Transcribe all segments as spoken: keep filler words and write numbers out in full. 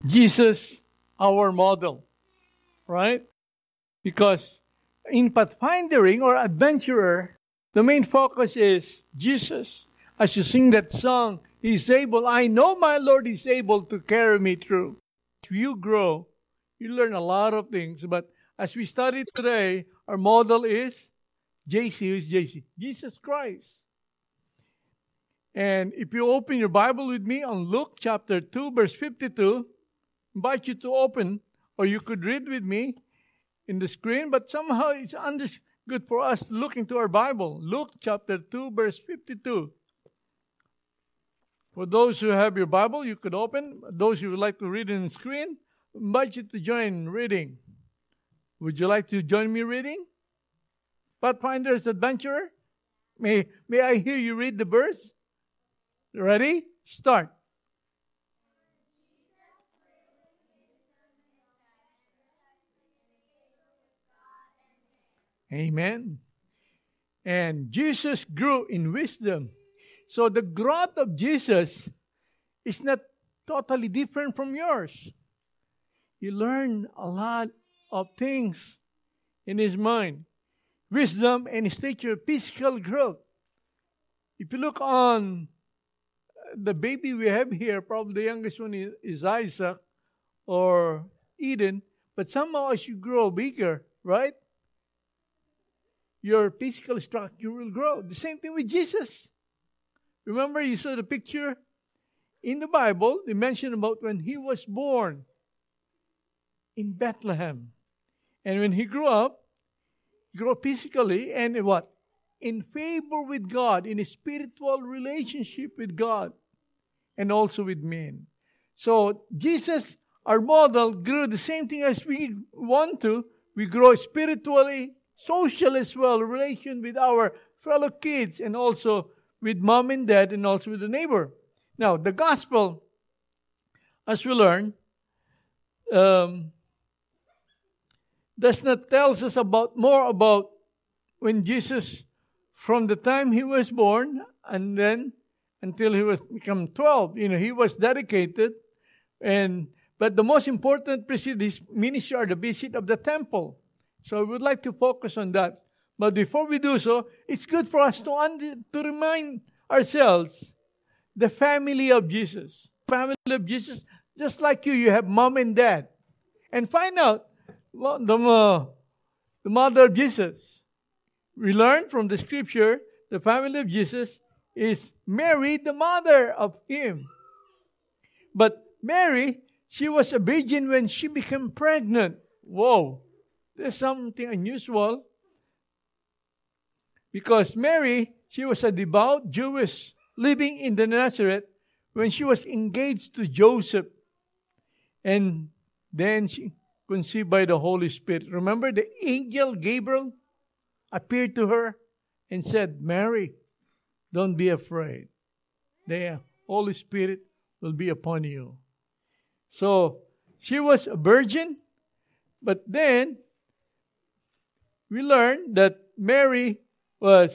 Jesus, our model, right? Because in pathfindering or adventurer, the main focus is Jesus. As you sing that song, He's able. I know my Lord is able to carry me through. As you grow, you learn a lot of things. But as we study today, our model is J C. Who is J C? Jesus Christ. And if you open your Bible with me on Luke chapter two, verse fifty-two, I invite you to open, or you could read with me in the screen, but somehow it's under, good for us to look into our Bible. Luke chapter two, verse fifty-two. For those who have your Bible, you could open. Those who would like to read in the screen, I invite you to join reading. Would you like to join me reading? Pathfinder's Adventurer? May, may I hear you read the verse? Ready? Start. Amen. And Jesus grew in wisdom. So the growth of Jesus is not totally different from yours. You learn a lot of things in his mind. Wisdom and stature, physical growth. If you look on the baby we have here, probably the youngest one is, is Isaac or Eden. But somehow as you grow bigger, right? Your physical structure will grow. The same thing with Jesus. Remember, you saw the picture in the Bible. They mention about when he was born in Bethlehem. And when he grew up, he grew up physically and what? In favor with God, in a spiritual relationship with God, and also with men. So, Jesus, our model, grew the same thing as we want to. We grow spiritually, social as well, relation with our fellow kids, and also with mom and dad, and also with the neighbor. Now, the gospel, as we learn, um, does not tell us about more about when Jesus, from the time he was born, and then until he was become twelve, you know, he was dedicated, and but the most important preceded his ministry are the visit of the temple. So I would like to focus on that. But before we do so, it's good for us to, under, to remind ourselves the family of Jesus. Family of Jesus, just like you, you have mom and dad. And find out well, the, uh, the mother of Jesus. We learn from the scripture, the family of Jesus is Mary, the mother of him. But Mary, she was a virgin when she became pregnant. Whoa, there's something unusual. Because Mary, she was a devout Jewess living in the Nazareth when she was engaged to Joseph. And then she conceived by the Holy Spirit. Remember, the angel Gabriel appeared to her and said, Mary, don't be afraid. The Holy Spirit will be upon you. So, she was a virgin, but then we learned that Mary was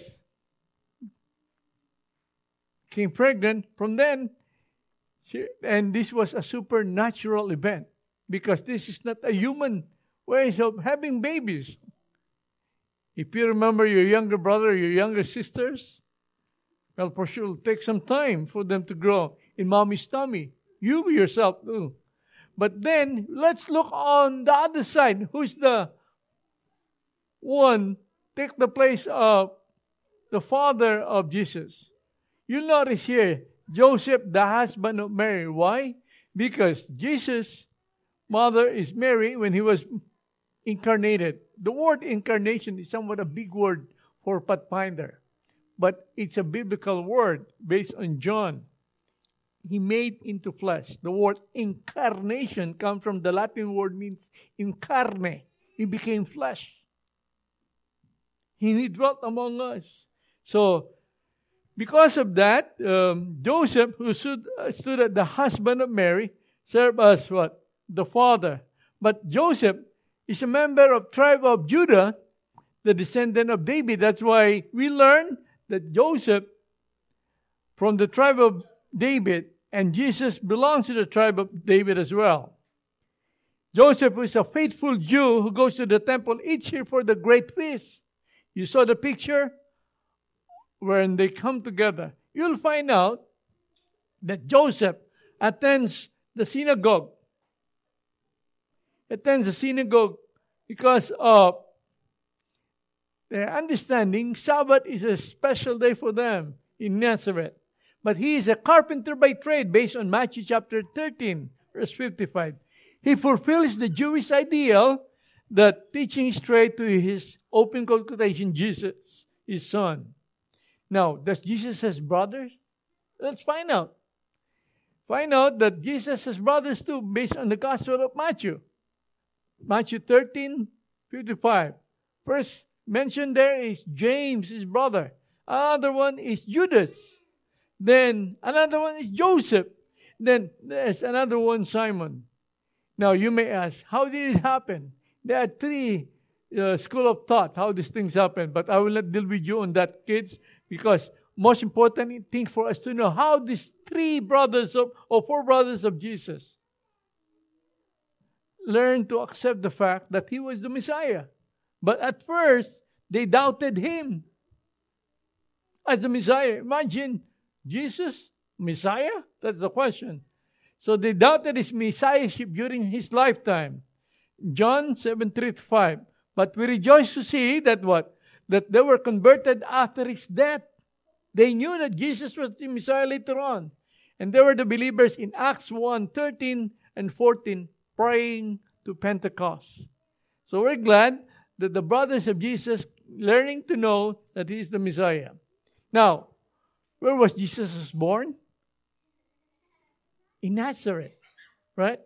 became pregnant. From then, she, and this was a supernatural event because this is not a human way of having babies. If you remember your younger brother, your younger sisters, well, for sure, it'll take some time for them to grow in mommy's tummy. You yourself too. But then, let's look on the other side. Who's the one take the place of the father of Jesus? You'll notice here, Joseph, the husband of Mary. Why? Because Jesus' mother is Mary when he was incarnated. The word incarnation is somewhat a big word for pathfinder. But it's a biblical word based on John. He made into flesh. The word incarnation comes from the Latin word means incarne. He became flesh. He dwelt among us. So, because of that, um, Joseph, who stood, uh, stood as the husband of Mary, served as what? The father. But Joseph is a member of tribe of Judah, the descendant of David. That's why we learn that Joseph, from the tribe of David, and Jesus belongs to the tribe of David as well. Joseph is a faithful Jew who goes to the temple each year for the great feast. You saw the picture? When they come together, you'll find out that Joseph attends the synagogue. Attends the synagogue because of their understanding Sabbath is a special day for them in Nazareth. But he is a carpenter by trade based on Matthew chapter thirteen, verse fifty-five. He fulfills the Jewish ideal that teaching straight to his open quotation, Jesus, his son. Now, does Jesus have brothers? Let's find out. Find out that Jesus has brothers too based on the Gospel of Matthew. Matthew thirteen, fifty-five. First mentioned there is James, his brother. Another one is Judas. Then another one is Joseph. Then there's another one, Simon. Now you may ask, how did it happen? There are three uh, school of thought how these things happen, but I will not deal with you on that, kids, because most important thing for us to know how these three brothers of, or four brothers of Jesus learned to accept the fact that he was the Messiah. But at first, they doubted him as the Messiah. Imagine Jesus, Messiah? That's the question. So they doubted his messiahship during his lifetime. John seven, three to five. But we rejoice to see that what? That they were converted after his death. They knew that Jesus was the Messiah later on. And they were the believers in Acts one, thirteen and fourteen, praying to Pentecost. So we're glad that the brothers of Jesus learning to know that he is the Messiah. Now, where was Jesus born? In Nazareth, right?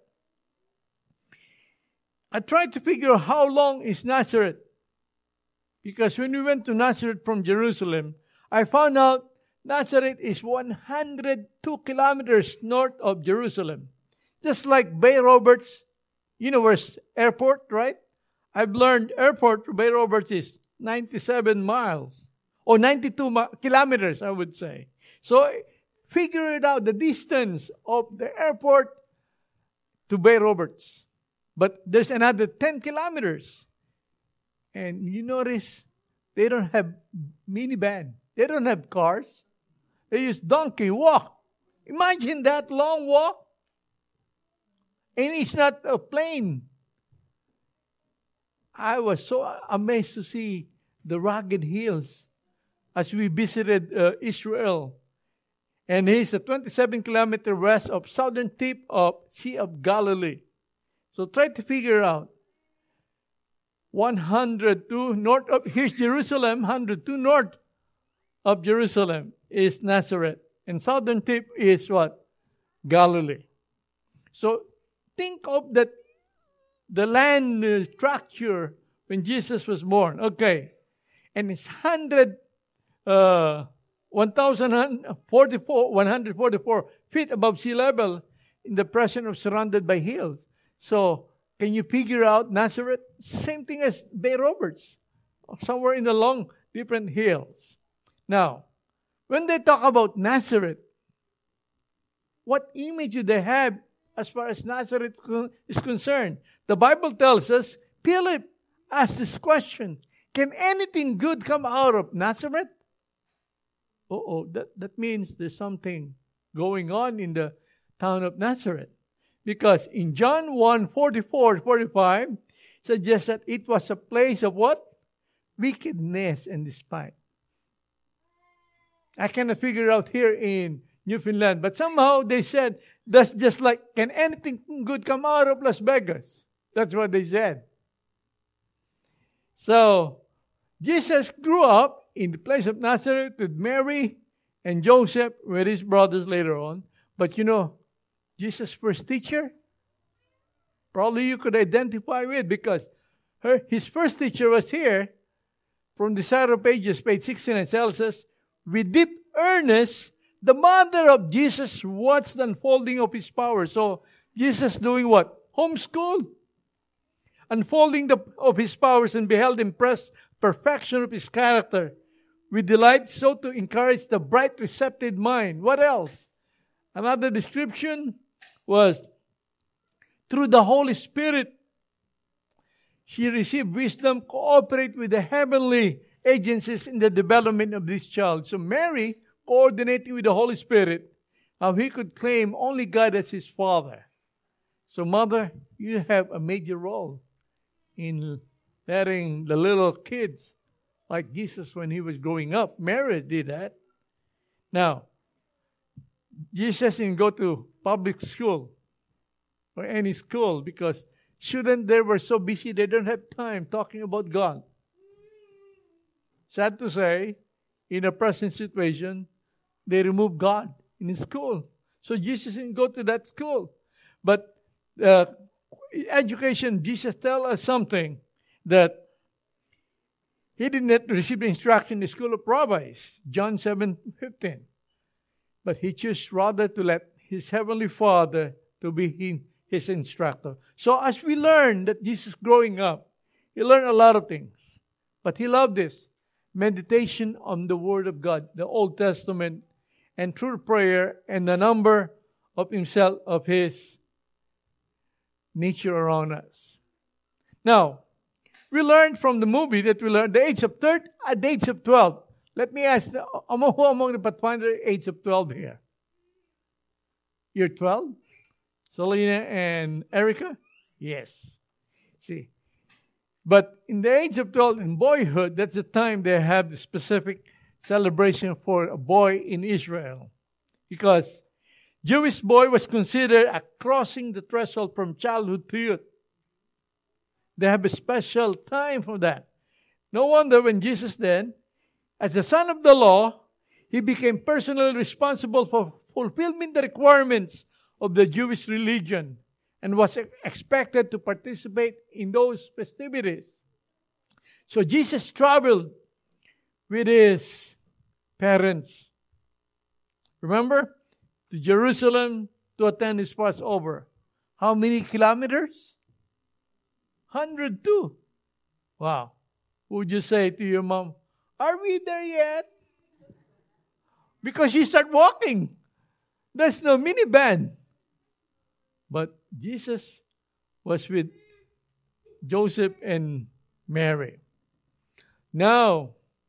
I tried to figure out how long is Nazareth. Because when we went to Nazareth from Jerusalem, I found out Nazareth is one hundred two kilometers north of Jerusalem. Just like Bay Roberts, you know where's airport, right? I've learned airport to Bay Roberts is ninety-seven miles. Or ninety-two mi- kilometers, I would say. So, figure it out, the distance of the airport to Bay Roberts. But there's another ten kilometers. And you notice, they don't have minivan. They don't have cars. They use donkey, walk. Imagine that long walk. And it's not a plane. I was so amazed to see the rugged hills as we visited uh, Israel. And it's a twenty-seven kilometer west of southern tip of Sea of Galilee. So try to figure out. one hundred two north of, here's Jerusalem, one hundred two north of Jerusalem is Nazareth. And southern tip is what? Galilee. So think of that, the land uh, structure when Jesus was born. Okay. And it's one hundred, uh, one thousand forty-four, one hundred forty-four feet above sea level in the presence of surrounded by hills. So, can you figure out Nazareth? Same thing as Bay Roberts. Somewhere in the long, different hills. Now, when they talk about Nazareth, what image do they have as far as Nazareth is concerned? The Bible tells us, Philip asked this question, can anything good come out of Nazareth? Uh-oh, that, that means there's something going on in the town of Nazareth. Because in John one, forty-four to forty-five, suggests that it was a place of what? Wickedness and despite. I cannot figure out here in Newfoundland, but somehow they said, that's just like, can anything good come out of Las Vegas? That's what they said. So, Jesus grew up in the place of Nazareth with Mary and Joseph, with his brothers later on. But you know, Jesus' first teacher, probably you could identify with because her, his first teacher was here from the Desire of Pages, page sixty-nine, tells us, with deep earnest, the mother of Jesus watched the unfolding of his power. So, Jesus doing what? Homeschool. Unfolding the, of his powers and beheld impressed perfection of his character with delight, so to encourage the bright, receptive mind. What else? Another description was through the Holy Spirit she received wisdom, cooperate with the heavenly agencies in the development of this child. So Mary, coordinating with the Holy Spirit, how he could claim only God as his father. So mother, you have a major role in letting the little kids, like Jesus when he was growing up. Mary did that. Now, Jesus didn't go to public school or any school because students there were so busy they don't have time talking about God. Sad to say, in the present situation, they removed God in school. So Jesus didn't go to that school. But uh, education, Jesus tells us something that he did not receive the instruction in the school of rabbis, John seven fifteen. But he chose rather to let his heavenly Father to be his instructor. So as we learn that Jesus growing up, he learned a lot of things. But he loved this. Meditation on the Word of God, the Old Testament, and through prayer and the number of himself, of his nature around us. Now, we learned from the movie that we learned the age of third at the age of twelve. Let me ask, among, who among the Pathfinder age of twelve here? You're twelve? Selena and Erica? Yes. See, but in the age of twelve, in boyhood, that's the time they have the specific celebration for a boy in Israel. Because Jewish boy was considered a crossing the threshold from childhood to youth. They have a special time for that. No wonder when Jesus then, as the son of the law, he became personally responsible for fulfilling the requirements of the Jewish religion and was expected to participate in those festivities. So Jesus traveled with his parents. Remember? To Jerusalem to attend his Passover. How many kilometers? one hundred two. Wow. Would you say to your mom, are we there yet? Because you start walking. There's no minivan. But Jesus was with Joseph and Mary. Now,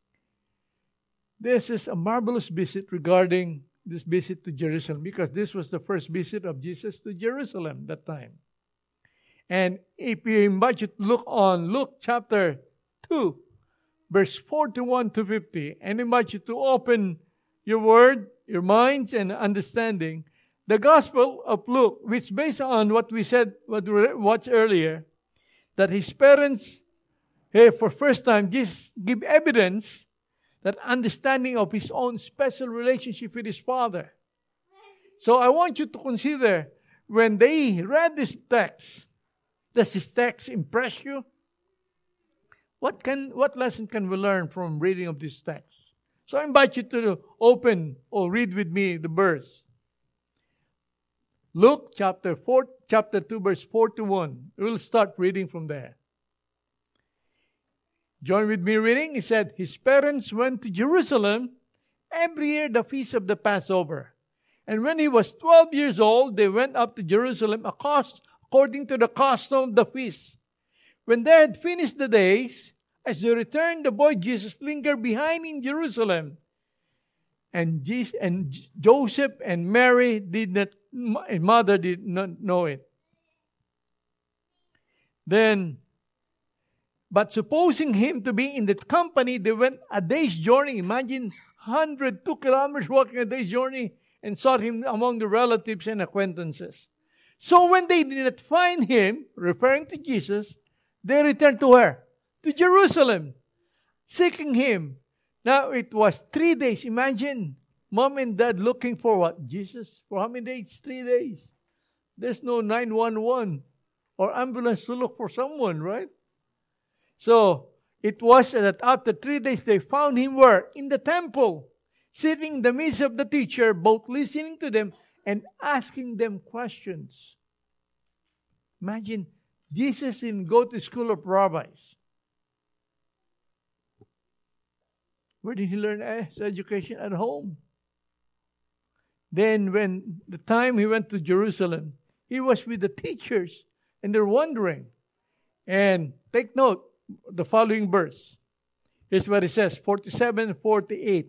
this is a marvelous visit regarding this visit to Jerusalem, because this was the first visit of Jesus to Jerusalem that time. And if we invite you to look on Luke chapter two, verse forty-one to fifty, and invite you to open your word, your minds, and understanding, the Gospel of Luke, which based on what we said, what we watched earlier, that his parents, here for first time, just give evidence that understanding of his own special relationship with his father. So I want you to consider, when they read this text, does this text impress you? What can what lesson can we learn from reading of this text? So I invite you to open or read with me the verse. Luke chapter four, chapter two, verse forty-one. We'll start reading from there. Join with me reading. He said, his parents went to Jerusalem every year, the feast of the Passover. And when he was twelve years old, they went up to Jerusalem according to the custom of the feast. When they had finished the days, as they returned, the boy Jesus lingered behind in Jerusalem. And, Jesus, and Joseph and Mary did not, his mother did not know it. Then, but supposing him to be in that company, they went a day's journey. Imagine one hundred two kilometers walking a day's journey, and sought him among the relatives and acquaintances. So when they did not find him, referring to Jesus, they returned to where? To Jerusalem, seeking him. Now it was three days. Imagine mom and dad looking for what? Jesus. For how many days? Three days. There's no nine one one or ambulance to look for someone, right? So it was that after three days they found him where? In the temple, sitting in the midst of the teacher, both listening to them and asking them questions. Imagine, Jesus didn't go to school of rabbis. Where did he learn his education? At home. Then when the time he went to Jerusalem, he was with the teachers, and they're wondering, And take note, the following verse. Here's what it says, forty-seven, forty-eight.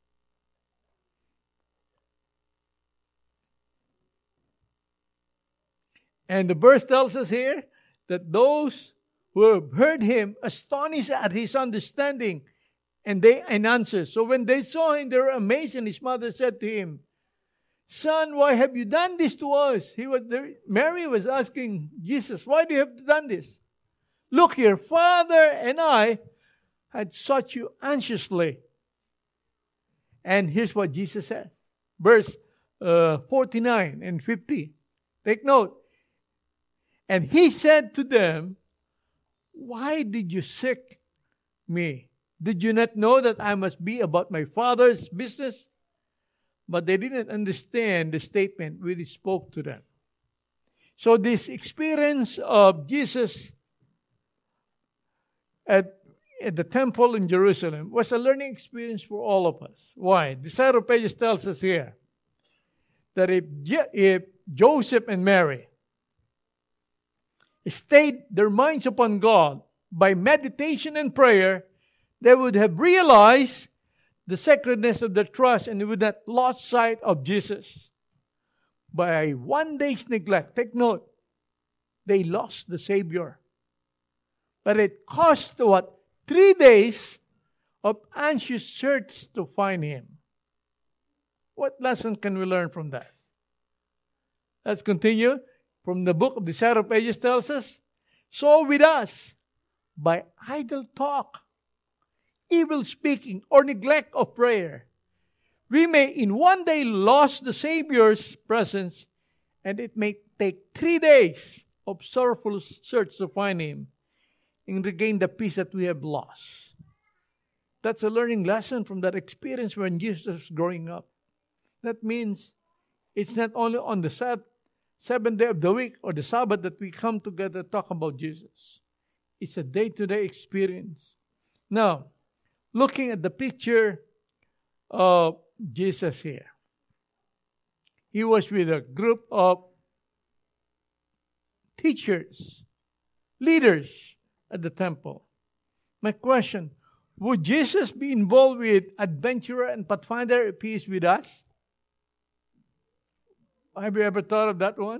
And the verse tells us here that those who have heard him astonished at his understanding, and they and answered. So when they saw him, they were amazed, and his mother said to him, Son, why have you done this to us? He was there, Mary was asking Jesus, why do you have done this? Look here, Father and I had sought you anxiously. And here's what Jesus said. Verse uh, forty-nine and fifty. Take note. And he said to them, why did you seek me? Did you not know that I must be about my Father's business? But they didn't understand the statement when he spoke to them. So this experience of Jesus at, at the temple in Jerusalem was a learning experience for all of us. Why? The Side Pages tells us here that if, if Joseph and Mary stayed their minds upon God by meditation and prayer, they would have realized the sacredness of their trust and they would not lost sight of Jesus. By one day's neglect, take note, they lost the Savior. But it cost what? Three days of anxious search to find Him. What lesson can we learn from that? Let's continue. From the book of the Side of Pages tells us, so with us, by idle talk, evil speaking, or neglect of prayer, we may in one day lose the Savior's presence, and it may take three days of sorrowful search to find Him and regain the peace that we have lost. That's a learning lesson from that experience when Jesus was growing up. That means it's not only on the Sabbath, seventh day of the week or the Sabbath that we come together to talk about Jesus. It's a day-to-day experience. Now, looking at the picture of Jesus here. He was with a group of teachers, leaders at the temple. My question, would Jesus be involved with adventurer and pathfinder if He is with us? Have you ever thought of that one?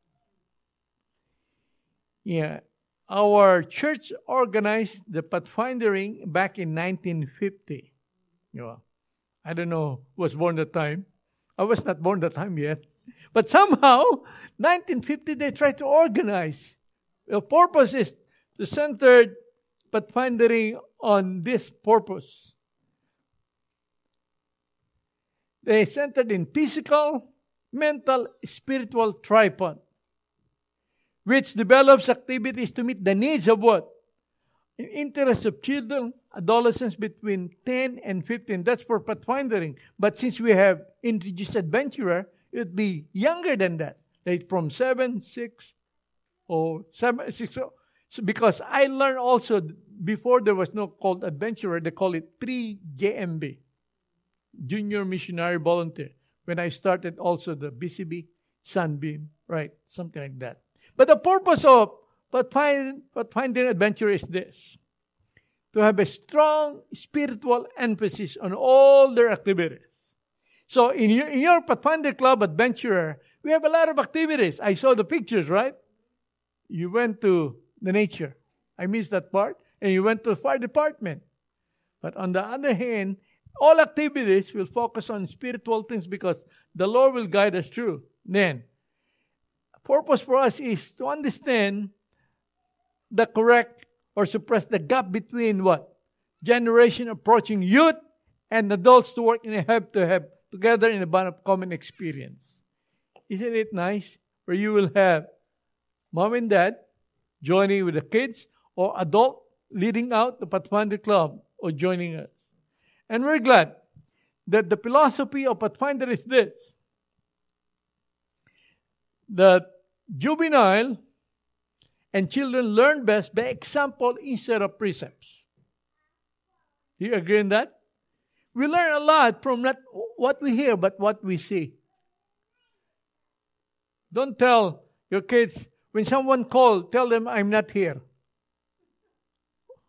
Yeah. Our church organized the pathfindering back in nineteen fifty. You know, I don't know who was born that time. I was not born that time yet. But somehow, nineteen fifty, they tried to organize. The purpose is to center pathfindering on this purpose. They centered in physical, mental, spiritual tripod, which develops activities to meet the needs of what? In interest of children, adolescents between ten and fifteen. That's for pathfindering. But since we have introduced adventurer, it would be younger than that. Like from seven, six, or seven, six. So because I learned also, before there was no called adventurer, they call it pre-J M B, Junior Missionary Volunteer. When I started also the B C B, Sunbeam, right? Something like that. But the purpose of pathfinding, pathfinding adventure is this: to have a strong spiritual emphasis on all their activities. So in your, in your Pathfinder Club Adventurer, we have a lot of activities. I saw the pictures, right? You went to the nature. I missed that part. And you went to the fire department. But on the other hand, all activities will focus on spiritual things because the Lord will guide us through. Then, purpose for us is to understand the correct or suppress the gap between what? Generation approaching youth and adults to work in a have to have together in a bond of common experience. Isn't it nice? Where you will have mom and dad joining with the kids or adult leading out the Pathfinder Club or joining us. And we're glad that the philosophy of Pathfinder is this: that juvenile and children learn best by example instead of precepts. Do you agree on that? We learn a lot from not what we hear, but what we see. Don't tell your kids, when someone calls, tell them, I'm not here.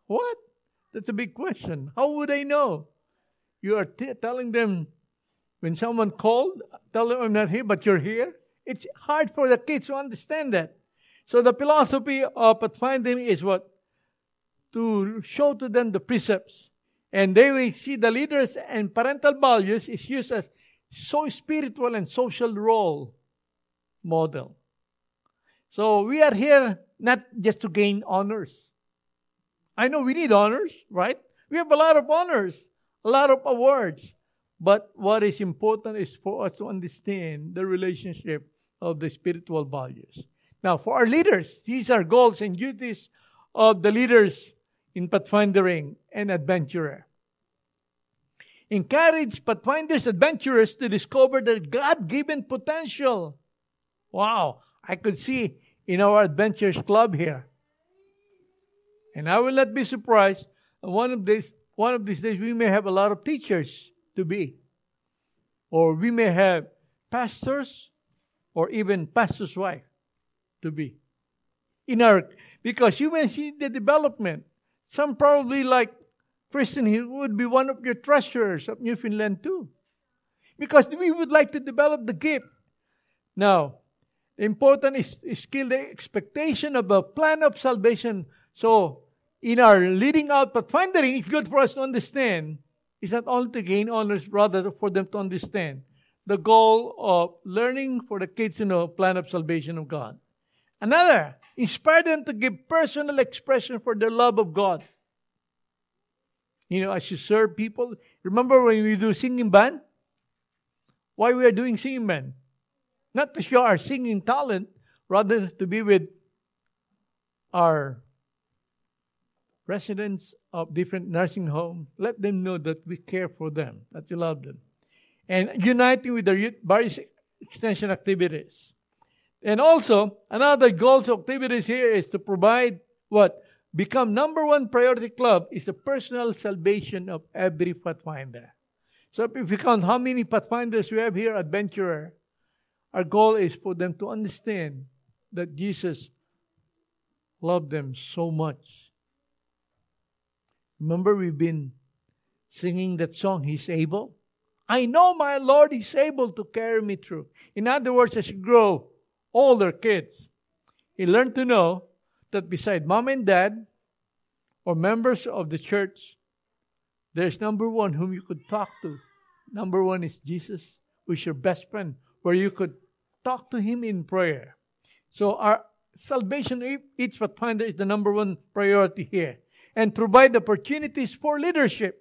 What? That's a big question. How would I know? You are t- telling them when someone called, tell them I'm not here, but you're here. It's hard for the kids to understand that. So the philosophy of pathfinding is what? To show to them the precepts. And they will see the leaders and parental values is used as so spiritual and social role model. So we are here not just to gain honors. I know we need honors, right? We have a lot of honors, a lot of awards. But what is important is for us to understand the relationship of the spiritual values. Now, for our leaders, these are goals and duties of the leaders in pathfinding and adventurer. Encourage pathfinders, adventurers to discover their God-given potential. Wow, I could see in our adventures club here. And I will not be surprised. One of these, one of these days, we may have a lot of teachers to be. Or we may have pastors or even pastor's wife to be. In our, because you may see the development. Some probably like Kristen, he would be one of your treasurers of Newfoundland too. Because we would like to develop the gift. Now, important is, is still the expectation of a plan of salvation. So, in our leading out pathfinding, it's good for us to understand. It's not only to gain honors, rather for them to understand the goal of learning for the kids to know plan of salvation of God. Another, inspire them to give personal expression for their love of God. You know, as you serve people. Remember when we do singing band? Why we are doing singing band? Not to show our singing talent, rather to be with our residents of different nursing homes. Let them know that we care for them, that we love them. And uniting with their youth, various extension activities. And also, another goal of activities here is to provide what? Become number one priority club is the personal salvation of every pathfinder. So if you count how many pathfinders we have here, adventurer, our goal is for them to understand that Jesus loved them so much. Remember we've been singing that song, He's Able? I know my Lord is able to carry me through. In other words, as you grow older kids, you learn to know that beside mom and dad or members of the church, there's number one whom you could talk to. Number one is Jesus, who's your best friend, where you could talk to Him in prayer. So our salvation, each pathfinder, is the number one priority here. And provide opportunities for leadership.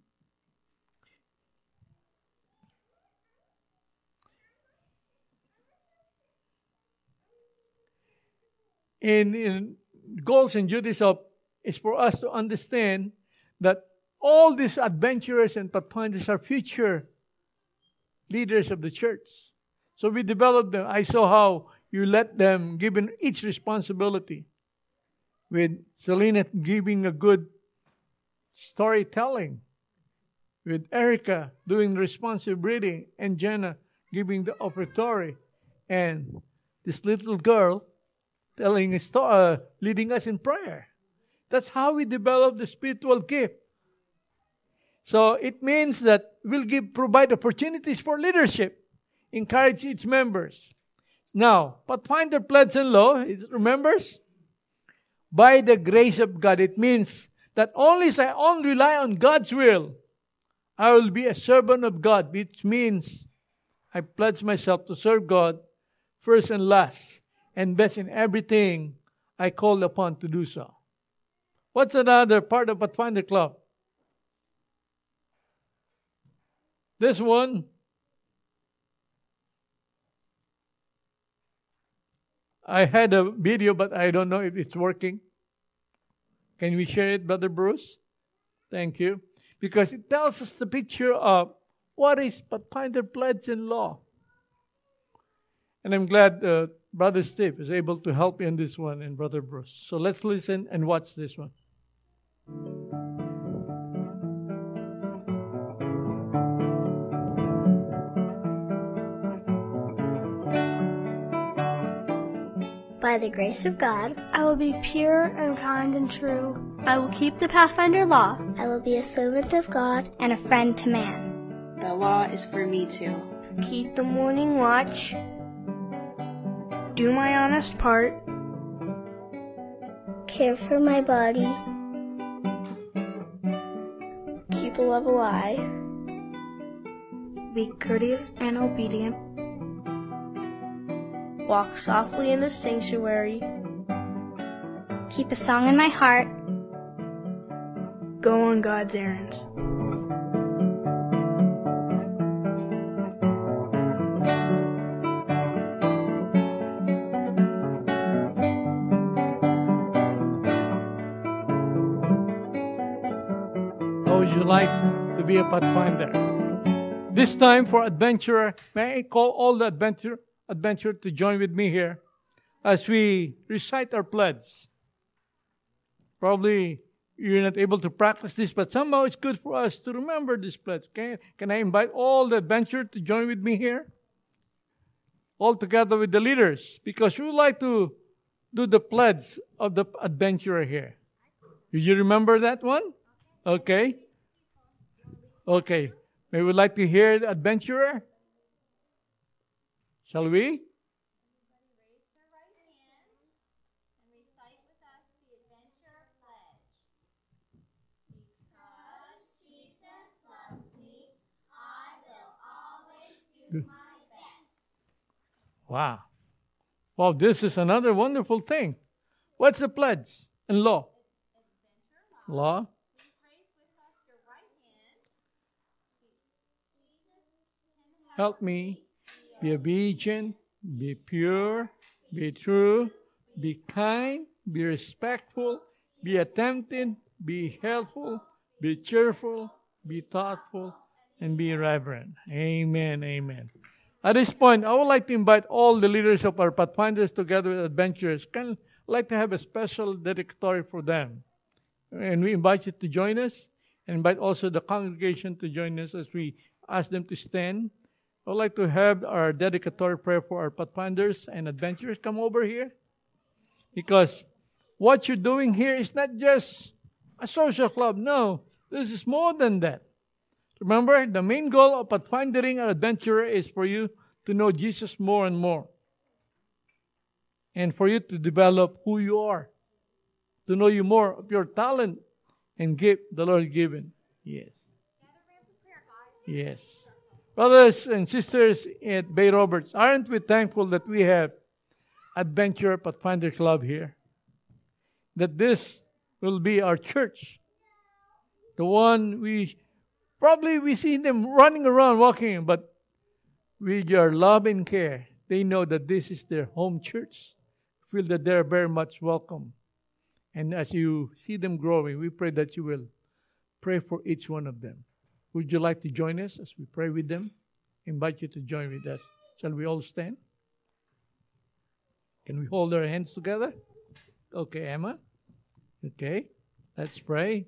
In, in goals and duties of is for us to understand that all these adventurers and pathfinders are future leaders of the church. So we developed them. I saw how you let them given each responsibility. With Selena giving a good storytelling. With Erica doing responsive reading. And Jenna giving the offertory. And this little girl telling a story, uh, leading us in prayer. That's how we develop the spiritual gift. So it means that we'll give provide opportunities for leadership. Encourage its members. Now, Pathfinder pledge and law, it remembers? By the grace of God. It means that only as I only rely on God's will, I will be a servant of God, which means I pledge myself to serve God first and last, and best in everything I call upon to do so. What's another part of Pathfinder Club? This one, I had a video, but I don't know if it's working. Can we share it, Brother Bruce? Thank you. Because it tells us the picture of what is Pathfinder pledge and law. And I'm glad uh, Brother Steve is able to help in this one and Brother Bruce. So let's listen and watch this one. by the grace of God, I will be pure and kind and true. I will keep the Pathfinder law. I will be a servant of God and a friend to man. The law is for me too. Keep the morning watch. Do my honest part. Care for my body. Keep a level eye. Be courteous and obedient. Walk softly in the sanctuary. Keep a song in my heart. Go on God's errands. How would you like to be a pathfinder? This time for adventurer, may I call all the adventure adventurer to join with me here as we recite our pledge. Probably you're not able to practice this, but somehow it's good for us to remember this pledge. Can, can I invite all the adventurers to join with me here? All together with the leaders, because we would like to do the pledge of the adventurer here. Do you remember that one? Okay. Okay. May we like to hear the adventurer? Shall we? Everybody raise their right hand and recite with us the adventure pledge. Because Jesus loves me, I will always do my best. Wow. Wow, this is another wonderful thing. What's the pledge and law? Adventure law. Law. Please raise with us your right hand. Jesus can Help me be obedient, be pure, be true, be kind, be respectful, be attentive, be helpful, be cheerful, be thoughtful, and be reverent. Amen, amen. At this point, I would like to invite all the leaders of our Pathfinders together with adventurers. Can like to have a special dedicatory for them. And we invite you to join us, and invite also the congregation to join us as we ask them to stand. I would like to have our dedicatory prayer for our pathfinders and adventurers come over here. Because what you're doing here is not just a social club. No, this is more than that. Remember, the main goal of pathfindering an adventurer is for you to know Jesus more and more. And for you to develop who you are. To know you more of your talent and gift the Lord given. Yes. Yes. Brothers and sisters at Bay Roberts, aren't we thankful that we have Adventure Pathfinder Club here? That this will be our church. The one we, probably we see them running around, walking, but with your love and care, they know that this is their home church. Feel that they're very much welcome. And as you see them growing, we pray that you will pray for each one of them. Would you like to join us as we pray with them? I invite you to join with us. Shall we all stand? Can we hold our hands together? Okay, Emma. Okay, let's pray.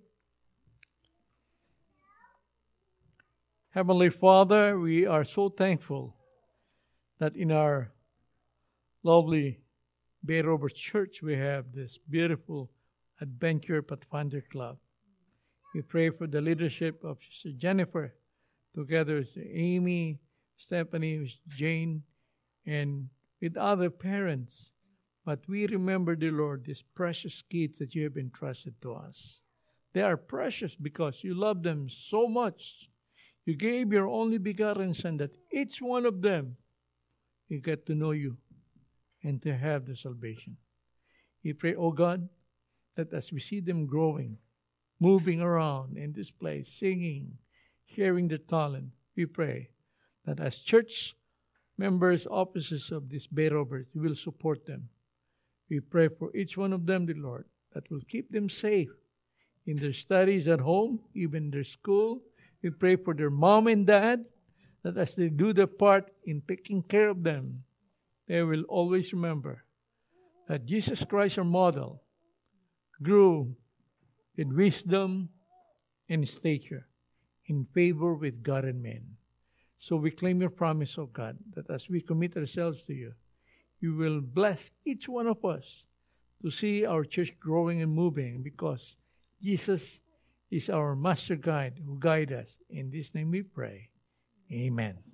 Heavenly Father, we are so thankful that in our lovely Bay Roberts Church we have this beautiful Adventure Pathfinder Club. We pray for the leadership of Sister Jennifer, together with Amy, Stephanie, with Jane, and with other parents. But we remember, dear Lord, these precious kids that you have entrusted to us. They are precious because you love them so much. You gave your only begotten Son that each one of them will get to know you and to have the salvation. We pray, O God, that as we see them growing, moving around in this place, singing, sharing their talent, we pray that as church members, officers of this Bay Roberts, we will support them. We pray for each one of them, the Lord, that will keep them safe in their studies at home, even their school. We pray for their mom and dad, that as they do their part in taking care of them, they will always remember that Jesus Christ, our model, grew in wisdom and stature, in favor with God and men. So we claim your promise, O God, that as we commit ourselves to you, you will bless each one of us to see our church growing and moving, because Jesus is our master guide who guide us. In this name we pray. Amen.